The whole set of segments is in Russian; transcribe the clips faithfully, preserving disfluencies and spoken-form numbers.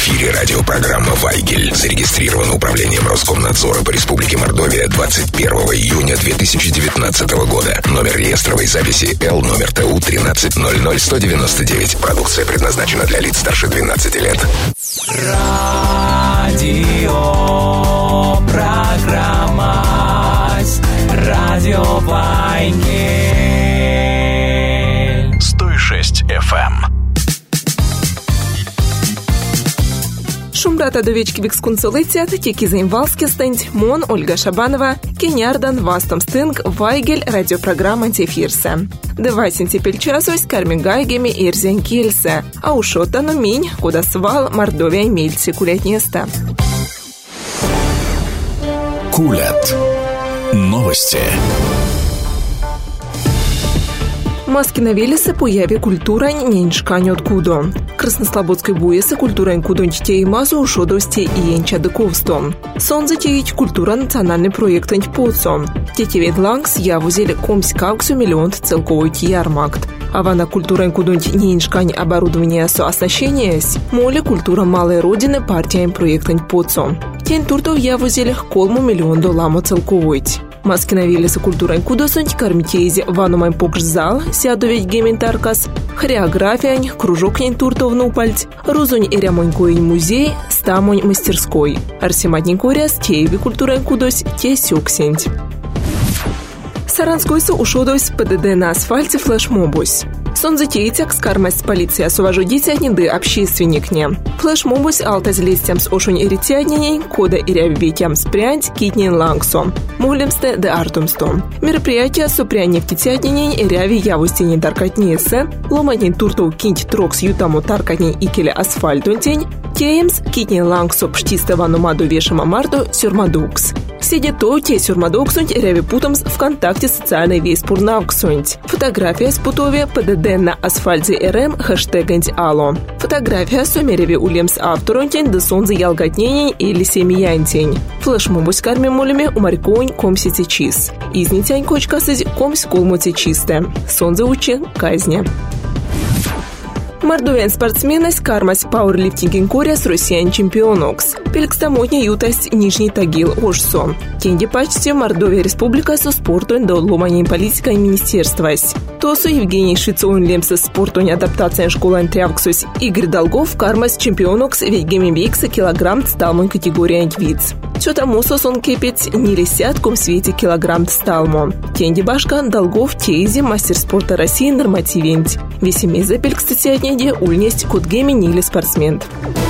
эфире радиопрограмма «Вайгель». Зарегистрировано управлением Роскомнадзора по Республике Мордовия двадцать первого июня две тысячи девятнадцатого года. Номер реестровой записи Л номер Т У тринадцать ноль ноль сто девяносто девять. Продукция предназначена для лиц старше двенадцати лет. Радио программа Радио Вайгель сто шесть эф эм. Шумрата довечки бикскунцолыцят, теки заимвалскестэнть, Мон, Ольга Шабанова, Кенярдан, Вастом Стынг, Вайгель, радиопрограмма Тефирсе. Девайсен тепель часось, Карми Гайгеми, Ирзен Кильсе, а ушотану минь, куда свал, Мордовия Мельци, Кулятнеста. Кулят. Новости. Маски на велесе появи культура неньшкань откудо. Краснослободской буеса культура инкудонь тей мазу ушодости и енчадыковсто. Сонзе теить культура национальный проект энтьпоцо. Тетевед лангс явузели комсь кауксу миллион целковой ярмакт. Авана культура инкудонь неньшкань оборудование со оснащениес. Моле культура малой родины партия проект энтьпоцо. Тень туртов явузели колму миллион доламо целковойт. Маски на велесе культура инкудосонь кармитейзи ванумай покшзал, сядоведь гементаркас, хореография, кружок нень туртов нупальть, рузонь и рямонькоинь музей, стамонь мастерской. Арсематнень коряс, тееви культура инкудось, те сёксенть. Саранскойсу ушодось ПДД на асфальте флешмобусь. Сон затейтяк скармасть полиция суважу дитятниды общественникне. Флешмобусь алтазлестямс ошунь иритятниней, кода ирявитям спрянь китнин лангсо. Мулемсте де артумсто. Мероприятие супрянек титятниней иряви явустини таркатнесе, ломатнин туртов кинть трокс ютаму таркатней икеле асфальтунтень, теемс китнин лангсо пштистовану маду вешама марду сюрмадукс. Сидя то, те сюрмадуксунть иряви путамс ВКонтакте социальный весь пурнавксунть. Фотография с путове ПДД на асфальте РМ хэштегэнть ало. Фотография сумереве улемс авторунтень да сонзе ялгатненень или семьянтень. Флешмобусь карми молеме умарьконь комсите чиз. Изнитянь кочкасыть комсь колмоте чисте. Сонзе учи казня. Мордовян спортсменность кармась пауэрлифтинг коря с россиян чемпионокс. Пелькстамотня ютость Нижний Тагил ожсо. Тенди почти Мордовия республика со спортом до ломанием политика и министерствась. Тосу Евгений Швецовын лемса спортом адаптация школа антриавксус Игорь Долгов кармась чемпионокс ведь гемибекса килограмм сталмон категория антвиц. Чё-то мусос он кипеть не лисятком свете килограмм сталмо. Тенди башка Долгов тейзи мастер спорта России нормативент. Весемей запель, кстати, от неде ульнесть код геми нили спортсмен.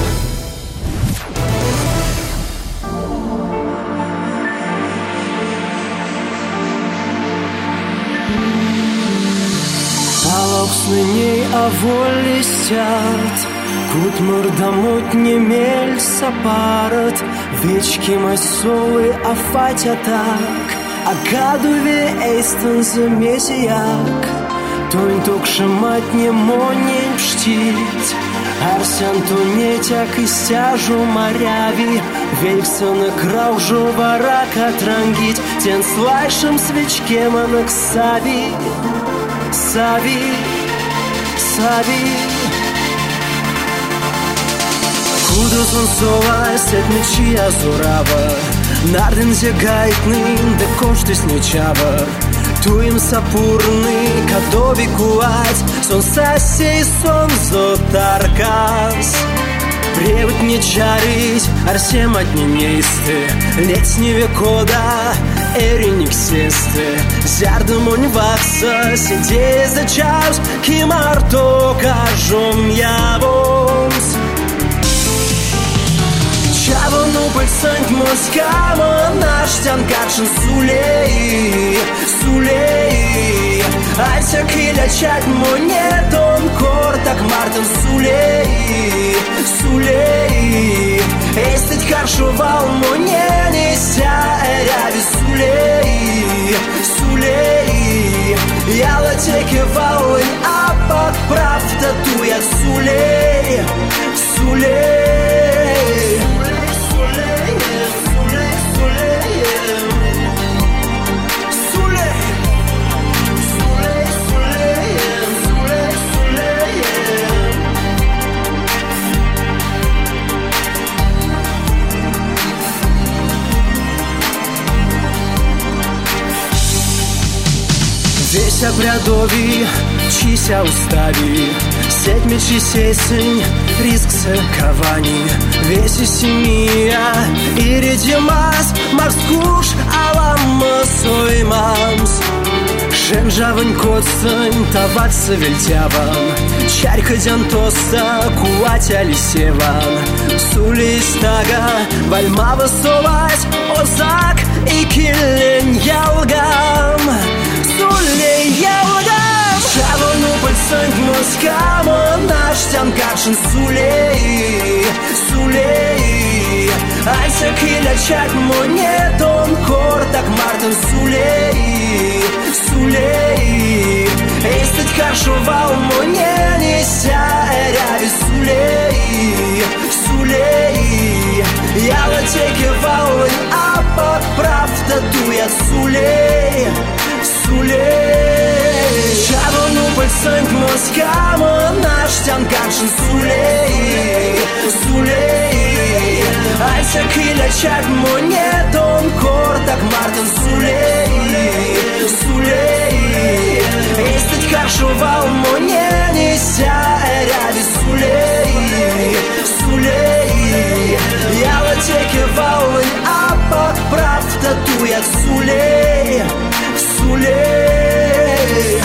Палоксныней аволистят, кут мордамут не мель сапарат, вечки масовы афатя так, а гадуве эйстон замесияк. Тонь токшемать не монень пштить, Арсен тунетяк и стяжу моряви, Вельсон краужу варака трангить, Тен слайшем свечке манок сави, сави, сави. Куду солнцовая сет мечи азурава, Нарден зягайтный, да кошты снечава. Туим сапурный, кадови куать, сон сасей, сон зотаркас. Превод не чарить, арсем от ненейсты, летнего кода, эриник сесты. Зярдумонь вакса, сидей за час, кимарто кажом явонс. Чавону пальцант москама, наш тянкачен сулей, сулей. Ася килячат монетон, кортак мартин сулей, сулей. Эстыть каршувал монене, ся эряви сулей, сулей. Яла текевал, а под правда туя сулей, сулей. Opriadovi ci se ustavi, sedmi ci seseni, risc să cavani, vesi simia, iridimas, marskush alam soimams. Женжавын коцын таваться вельтявам, чарка дянтоста куатя лисевам. Сулистага вальмава совать озак и киллен ялгам. Суле ялгам. Шавону пальцанг москама наштян качен сулей, сулей. Айся киля чак монетон кортак мартен сулей, сулей. Эстет каршувал моненися эряви сулей, сулей. Я латекевал а под правда дуя сулей, сулей. Шавону пальцанг москама наштян качен сулей, сулей. Айся киля чак монетон кортак мартен сулей, сулей. Эстет каршувал моненися эряви сулей, сулей. Я латекевал а под правда дуя сулей, сулей.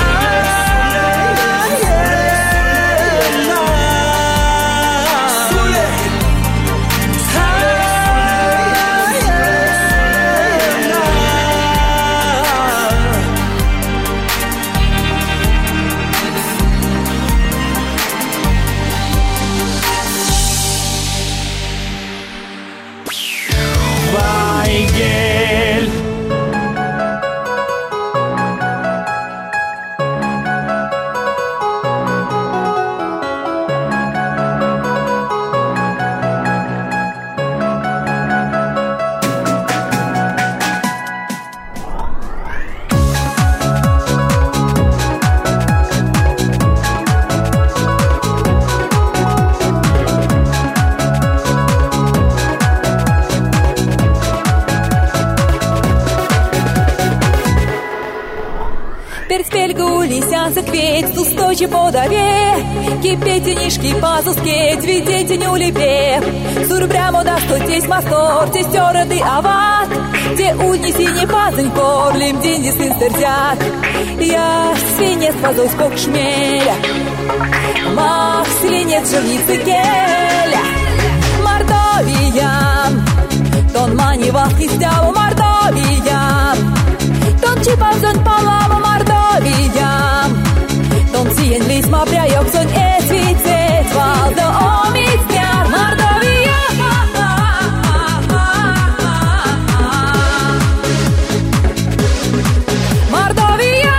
Закветь, устойчив подаве, кипетенишки пазускеть, видетеню лепе. Сурбрямо достотесь мастор, тестерады ават, те унеси не пазынь корлим, день сын стердят. Я свинец пазой скок шмеля, мах свинец жирницы келя. Мордовия, тон манивал хистяву Мордовия, тон чипазон палаву Мордовия. Сien līsmā prējokson esvīcēt valda omīts ņār Mordovija. Mordovija.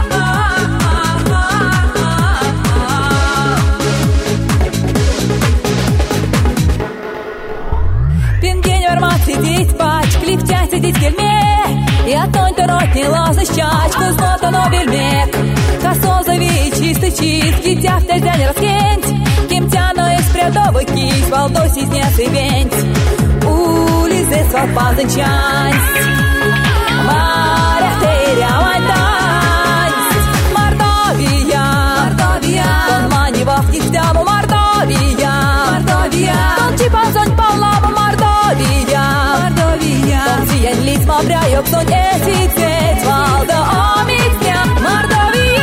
Пингень вармат сидеть пач, клифтя сидеть в кельме, и отонь торотни лазать чачку, знота но бельмек. Косозові чистий чист, дитя в тезяні розкинь, кімтяно із прядовий кість, валдосі знеси венть, улізе свал пазанчансть, морях терявань тансть. Мордовия, Мордовия, тон манівав нігтяву Мордовия, Мордовия, тон чіпазонь палаву Мордовия, Мордовия, тон сіян ліс мабряйок сон есіцець, валда оміцня Мордовия.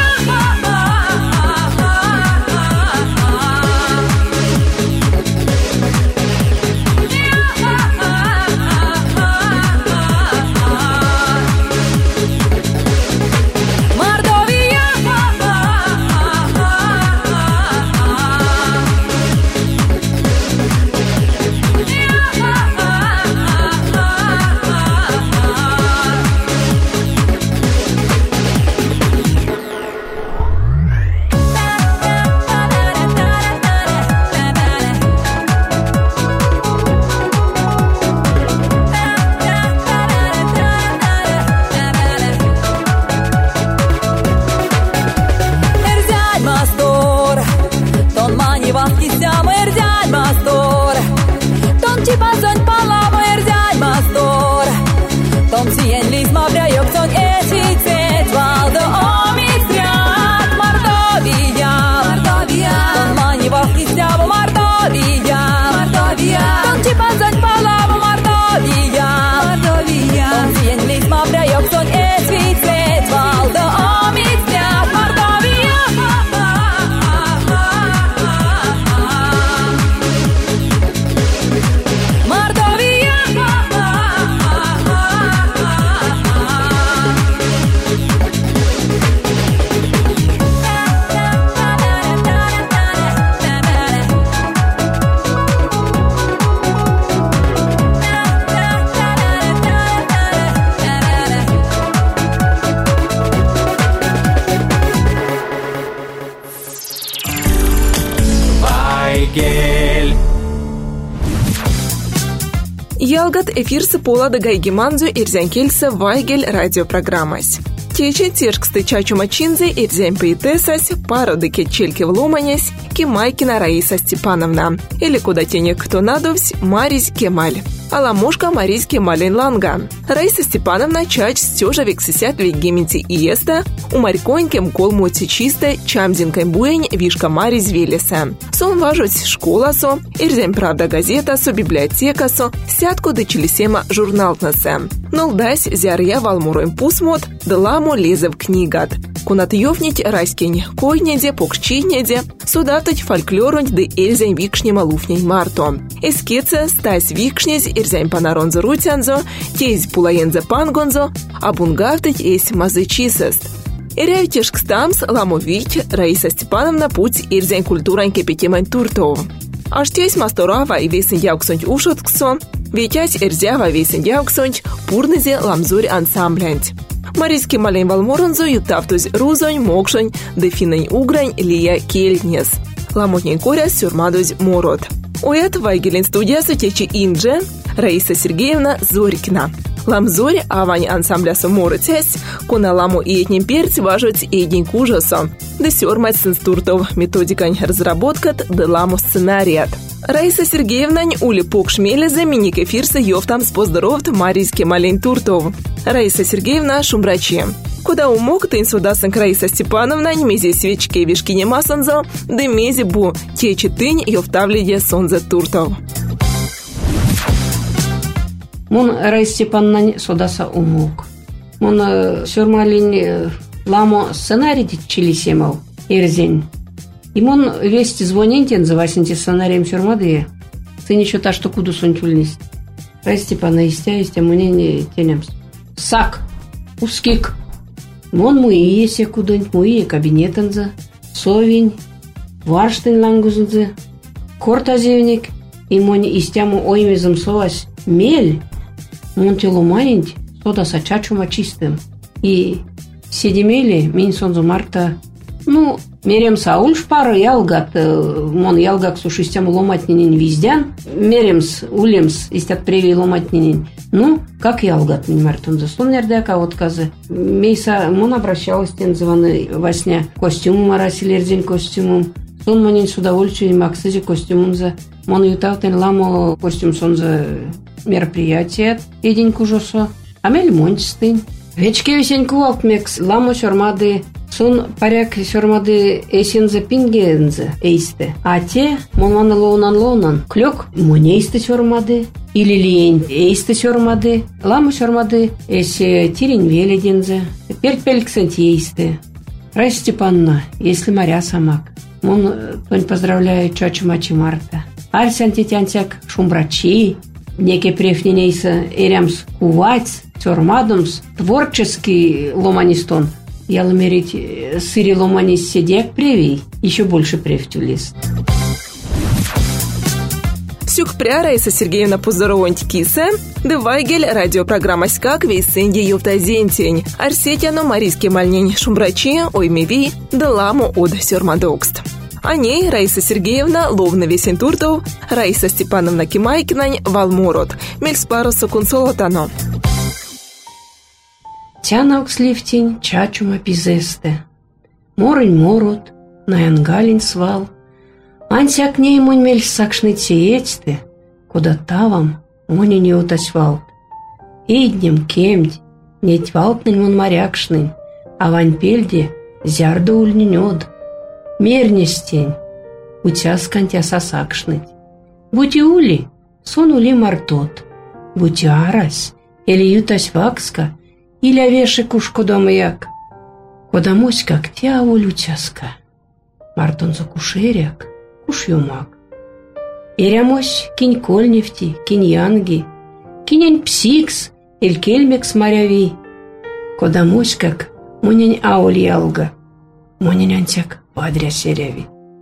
Вайгель. Ялгат эфирсы полады гайгиманзу ирзянкельса Вайгель радиопрограммась. Тече тешксты чачума чинзе ирзян поэтессась, пароды кетчельки вломанясь, Кемайкина Раиса Степановна. Или куда тенек кто надовсь, Марись Кемаль. Аламушка Марись Кемалин Ланга. Раиса Степановна чач стёжа вексисят вегементи иеста, у Марьконькем колмути чисто, чамзинком буень вишка Марись Велеса. Сон важуть школасо, ирзян правда газетасо, библиотекасо, сятку до челесема журналтнаса. Нолдась зярья валмуроем пусмот, дламо лезе в книгат. Кунат ёвнить райскень койнеде, покчинеде, судатать фольклорунь да эльзянь викшнема луфнень марто. Эскеце стась викшнезь ирзянь панаронзо рутянзо, тезь пулаензе пангонзо, абунгавтать эсь мазы чисест. Иряю тешкстамс ламовить Раиса Степановна путь ирзянь культурань кепетемань туртов. Аж тезь масторава и весен яуксонь ушотксо, ветясь ирзява весен яуксонь пурнезе ламзурь ансамблянь. Марийский малень валморонзо ютавтусь рузонь, мокшонь, дефинень угрань, лия кельнес. Ламотнень коря сюрмадусь морот. Уэт Вайгелин студия сутечи инже Раиса Сергеевна Зорькина. Ламзорь авань ансамбля суморотясь, кона ламу и этним перц важуть эдень кужасо. Да сюрмать сенстуртов методикань разработкат, да ламу сценарият. Раиса Сергеевна ули пок шмеля заменик эфирса ёвтам споздоровт Марийский малень туртов. Раиса Сергеевна шумрачи. Куда умок тын судасан Раиса Степановна мези свечки вишки не масанзо, да мези бу течи тынь ёвтавлиде сонзе туртов. Мон Раиса Степановна судаса умок. Мон сюрмалин ламо сценарий челесемов ирзень. И мон весть звонентен за васенти сценарием сюрмады. Ты ничего та что куду сонтульность. Раиса Степановна истя истя мне не тенемс. Сак, ускик. Мон муие се кудонь, муие кабинетензе, совень, варштын лангузензе, кортазевник, и мон истяму оймезом совась мель, мон телуманить, сода сачачума чистым. И седемели, мин сонзу марта, ну, мерем саульш пару ялгат, мон ялгак сушистям ломатнинин виздян, меремс, улемс, истят преви ломатнинин. Ну, как ялгат, не мартон заслон нердяка отказы. Мейса, мон обращалась тензываны во сне костюмом арасилердень костюмом. Сон монин с удовольствием максызи костюмом за. Мон ютавтен ламо костюм сон за мероприятие, едень кужосо. Амель мончстынь. Вечке весеньку алтмекс ламо сюрмады. Сон паряк сюрмады эсензе пингензе эйсте. А те, монманы лоунан лоунан, клёк монейсты сюрмады. Или лень эйсты сюрмады. Ламо сюрмады эсе тирень веледензе. Перть пельксент эйсты. Раиса Степановна, если моря самак. Мон тонь поздравляю чачу мачи марта. Альсян тетянсяк шумбрачи. Неке префненейса эрямс куваць, сюрмадумс, творческий ломанистон. Ялмерить сыри ломанис седек превей, еще больше превтюлист. Сюкпря Раиса Сергеевна поздоровонть кисе, де Вайгель радиопрограмма «Скак» вейсенди ювтазентень, арсетяно марийский мальнень шумбрачи, оймеви, да ламу от сюрмадокст. О ней Раиса Сергеевна ловно весен туртов, Раиса Степановна Кемайкинань валморот, мельспаросу консолотано. Тянок сливтень, чачума пизесте. Морынь морот, наянгалин свал. Ансяк ней мунь мель сакшны теецте, куда тавам мони не утасвал. Иднем кемдь, не твалтнень мун морякшнынь, а вань пельде зярда ульненёд. Мернестень, утя скантя сасакшныть. Будь и ули, сон ули мартот. Будь и арась, или ютась вакска, или овеши куш кодомаяк. Кодамось как тя улютяска. Мартон за кушеряк, куш юмак. Ирямось кинь кольнефти, кинь янги, кинень псикс, иль кельмекс моряви. Кодамось как мунень ауль ялга, мунень антяк падря серяви.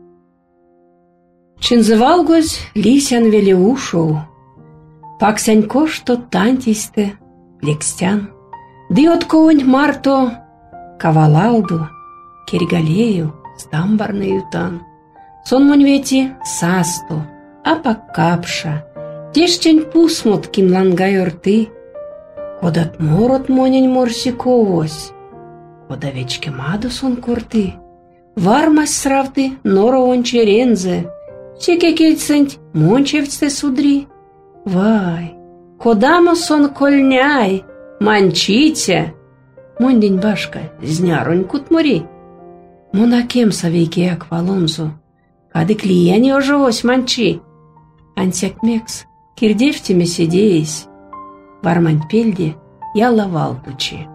Чинзывал гось лисян вели ушоу, паксянько что тантисте, лекстян. Ды отковонь марто, кавалалду, кергалею, стамбарный ютан. Сон мон вети састу, а покапша. Тешчень пусмут кимлангай орты. Кодат морот монень морсиковось. Кода вечке маду сон курты. Вармась сравды норо черензе. Чеке кельценть мончевцте судри. Вай, кодамо сон кольняй, манчите. Мондень башка, знярунь кутмури. Монакем савейке аквалонзу. Кады клияни оживось манчи. Ансяк мекс, кирдевтеме сидеясь. Вармань пельде я лавал пучи.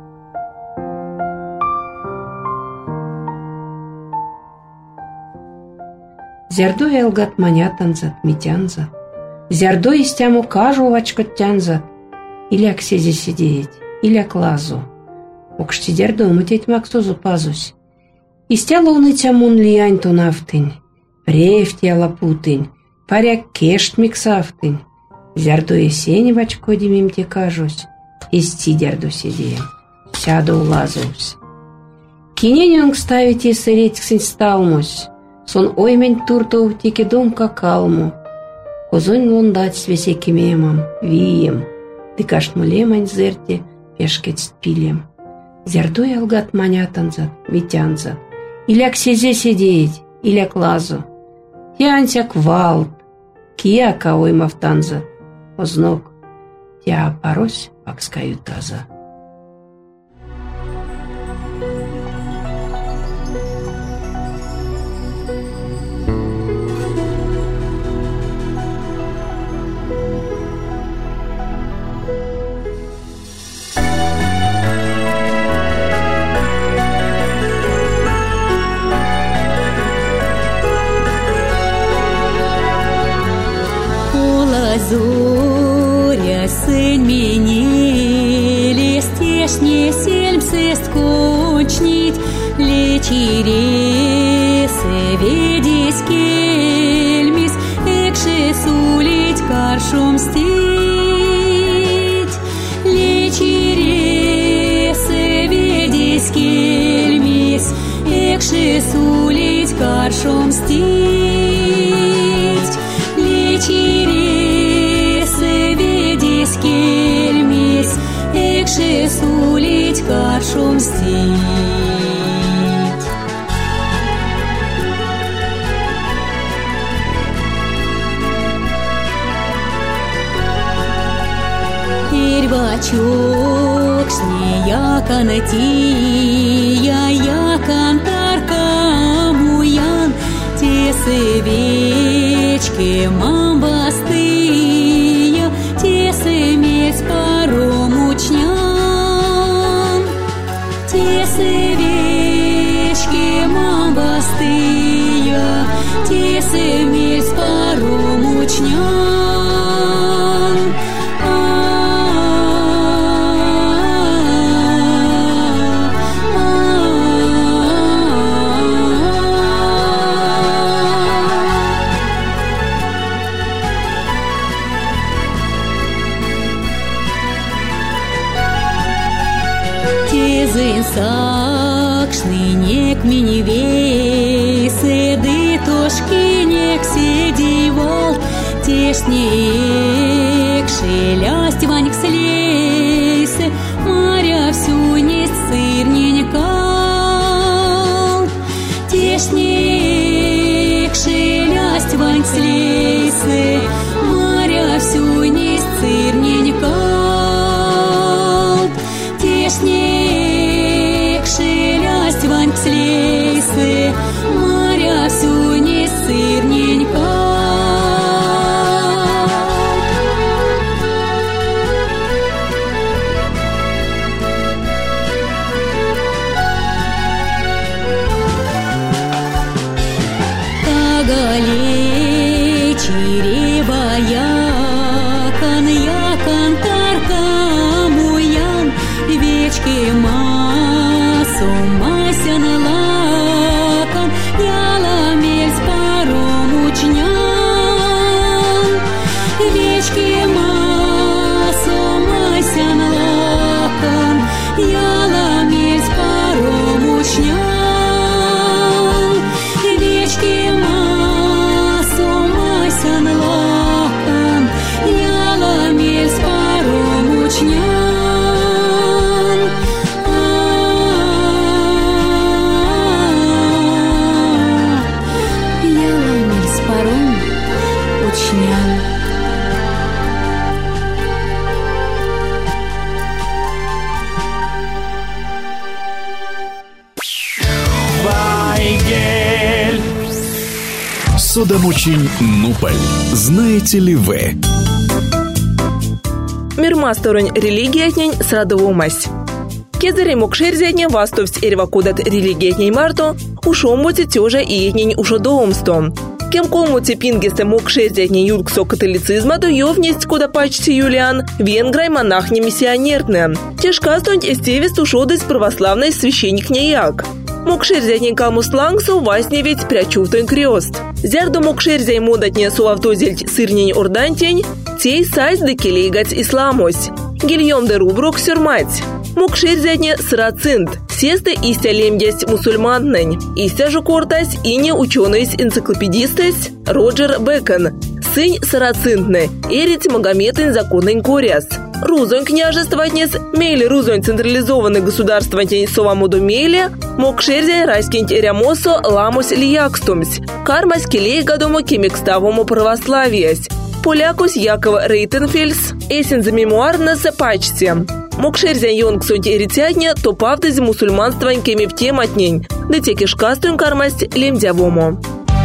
Зярдо ялгат манятанзат, митянзат. Зярдо истяму кажу вачкоттянзат. Иляк сезе сидеть, иляк лазу. Окшти зярдо мутеть максузу пазусь. Истя луны тямун лиянь тунавтынь. Префть я лапутынь. Паряк кешт миксавтынь. Зярдо есень вачкоди мимте кажусь. Исти зярдо сидеем. Сяду улазусь. Киненюнг ставить и сыретьксень сталмусь. Сон оймень туртов тики дом какалму. Козонь лундать с весекимемом, вием. Дыкаш мулемань зерте пешкеть пилем. Зярдо ялгат манятанзат, митянзат. Иляк сезе сидеть, иляк лазу. Тянсяк валт, кияка оймавтанзат. Ознок, тя парось пакскаю таза. Зоря сын менели, стешне сельмсы скучнить, лечересы ведись кельмис, экши сулить каршум стить. Лечересы ведись кельмис, экши сулить каршум стить. Лечересы ведись кельмис, экши сулить каршум стить. Ирвачок шне якан тия, якан таркамуян, тесы вечки мамбастыя, тесы месь паромучнян. Тесы вечки мамбастыя, тесы месь паромучнян. Сакшны нек минивей, седы тошки нек седивал, тешнек шелясть ваньк слейсы, маря всю несть сырненькал. Тешнек шелясть ваньк слейсы, маря всю несть сырненькал. Тешнек шелясть ваньк слейсы, маря всю несть сырненькал. Тагалей чирева якан, якан таркамуян, вечки масу масян лакан, яла мельс паромучнян. Вечки масу масян лакан, яла мельс паромучнян. Вечки масу Судомучень Нуполь. Знаете ли вы? Мирмасторонь религиятнень срадовумась. Кезари мокшерзятне вастовсть эрвакудат религиятнень марто, ушомботе тёжа иетнень ушодоумсто. Кем колмуте пингесте мокшерзятне юрксо католицизма до ёвнесть куда почти Юлиан, венграй монахне миссионертне. Тяжкастонь эстевест ушодость православной священник неяк. Мокшерзятне калмуслангсу васне ведь прячувтон крест. Зярду мокшерзяй модатне суавтозельть сырнень ордантень, тей сайз декелейгать исламось. Гильем де руброк сюрмать. Мокшерзятне срацинт. Сесте истя лемдясть мусульманнень. Истя же кортась и не ученыйсь энциклопедистась Роджер Бэкон. Сынь сарацинтны. Эрить Магометын законный коряс. Рузонь княжествотнес, мейли рузонь централизованный государствотень совамуду мейли, мокшерзяй райскинть рямосо ламус лиякстумсь, кармась келей гадому кемикставому православиясь. Полякус Якова Рейтенфельс, эсен за мемуарнес пачте. Мокшерзяй йонгсонть эритятне, то павдыз мусульманствань кемевтем отнень, да те кишкастуем кармасть лемдявому.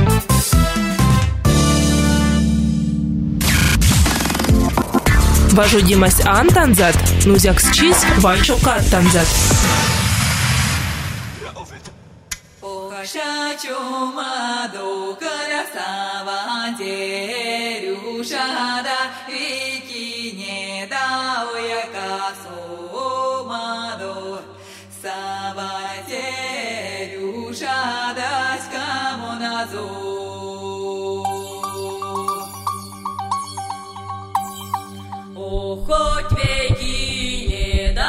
Важу димась ан танзат, нузяк счись, вачу кат танзат. Хоть веки не до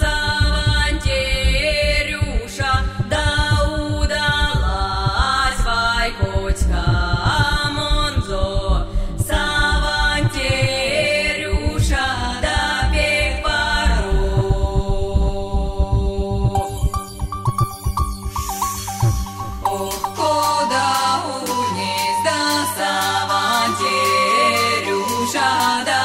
Савантерюша, да удалась Вайкотька Монзо. Савантерюша, да пек порог. Ох, кода унес до Савантерюша, да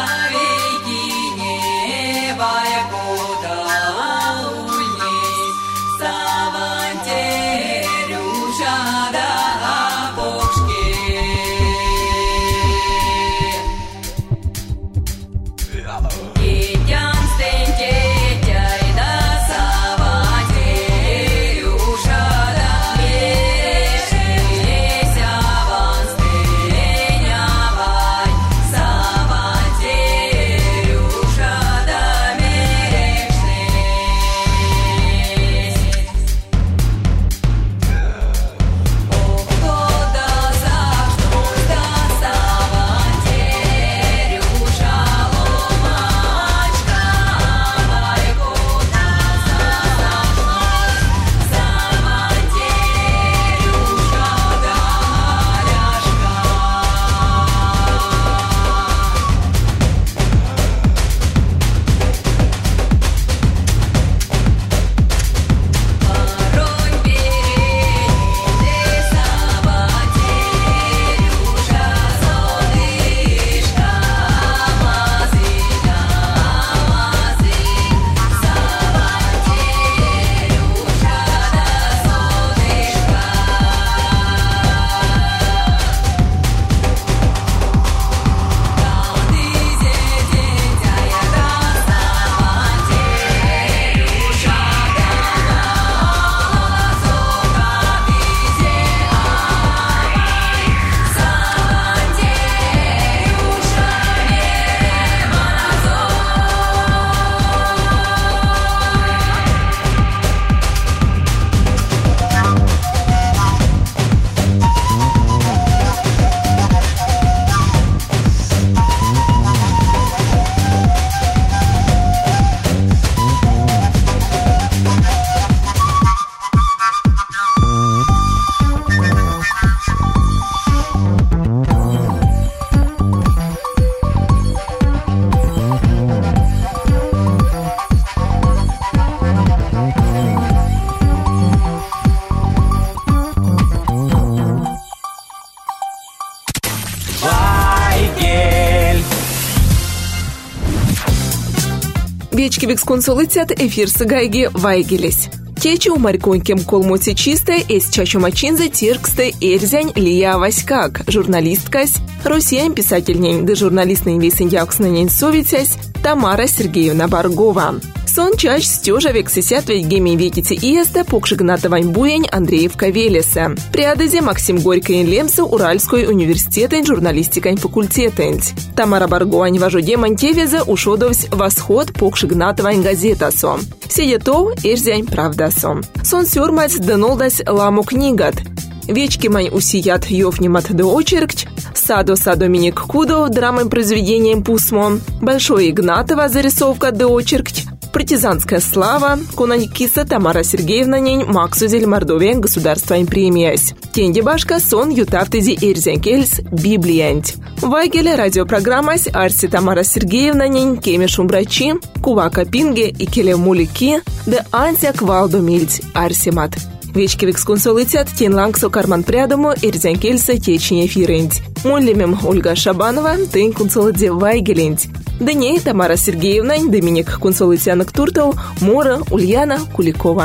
Вечки бексконсулитят эфир сыгайги вайгелись. Течи у Марьконьким колмоти чистой, эс чачумачинзе тирксты эрзянь Лия Васькак, журналисткась, Россиян писательнень, да журналистный весен якснанень совитясь, Тамара Сергеевна Баргова. Сон чач стёжавек сисятвей геми векити иеста покшигнатовань буень Андреевка Велеса. Приадызе Максим Горький Лемса Уральской университетень журналистикань факультетень. Тамара Барговань важуде Мантевезе ушодовсь восход покшигнатовань газетасо. Сидетов эрзянь правдасо. Сон сёрмать донолдась ламу книгат. Вечки мань усият ёвнимат да очеркч, Садо-са Доминик Кудов драмой произведением Пусмо, Большой Игнатова зарисовка да очеркч, Партизанская слава, Конанькиса Тамара Сергеевна нень Максузель Мордовия государствайн премиясь. Тенди башка сон ютавтызи эрзянкельс Библиянть. Вайгеле радиопрограммась Арси Тамара Сергеевна нень Кемешум брачи, Кувака Пинге и Келе Мулики, да Ансяк Валдомильть Арсимат. Вечки виксконсолитят тен лангсо карман прядому эрзянкельса течине фиренть. Муллимем Ольга Шабанова, тень консолиде Вайгеленть. Да ней Тамара Сергеевна, Доминик консолитянок Туртов, Мора, Ульяна Куликова.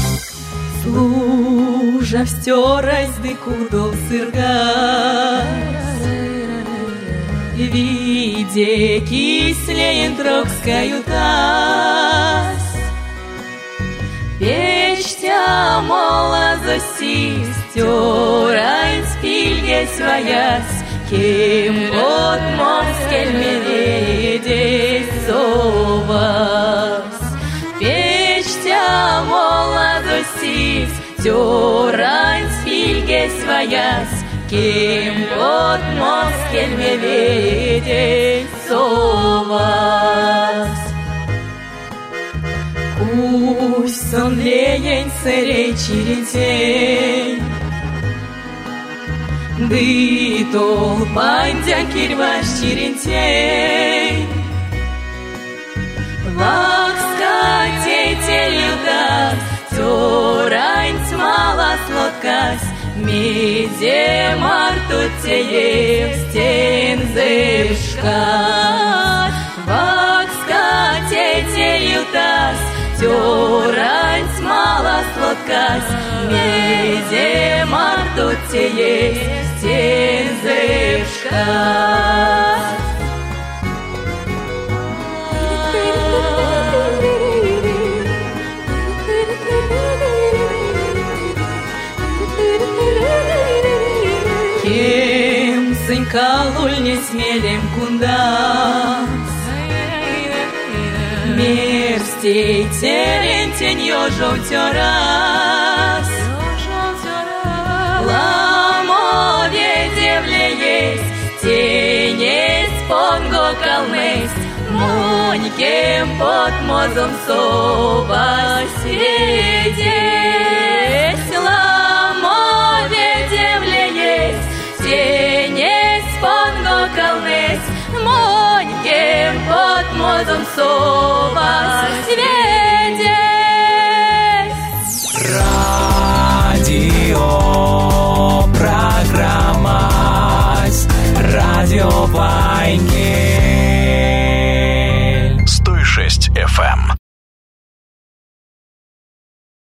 Служа все раздыкудов сырга, виде кислеен трокскаю тас. Печтя мола засистер, айн спильге свояс, кем от москель медведей совас. Печтя мола засистер, айн спильге свояс, кем от москель медведей совас. Пусть сон лень царей черетей, ды толпандя кирваш черетей. Ласкатей телютас, тёрань смала слоткас, меде мартутеев стен зышкас. Ласкатей телютас, тёрань смала слоткас, меде мартутеев стен зышкас. Кем сынькалуль не смелем кундас, мерстей терентень ёжов тёрас. Ламове девле есть, тень есть понго калместь, монькем под мозом сова сидеть. Ламове девле есть, тень есть понго калместь, монькем под мозом сова сидеть. Радио программа Радио Вайнгель.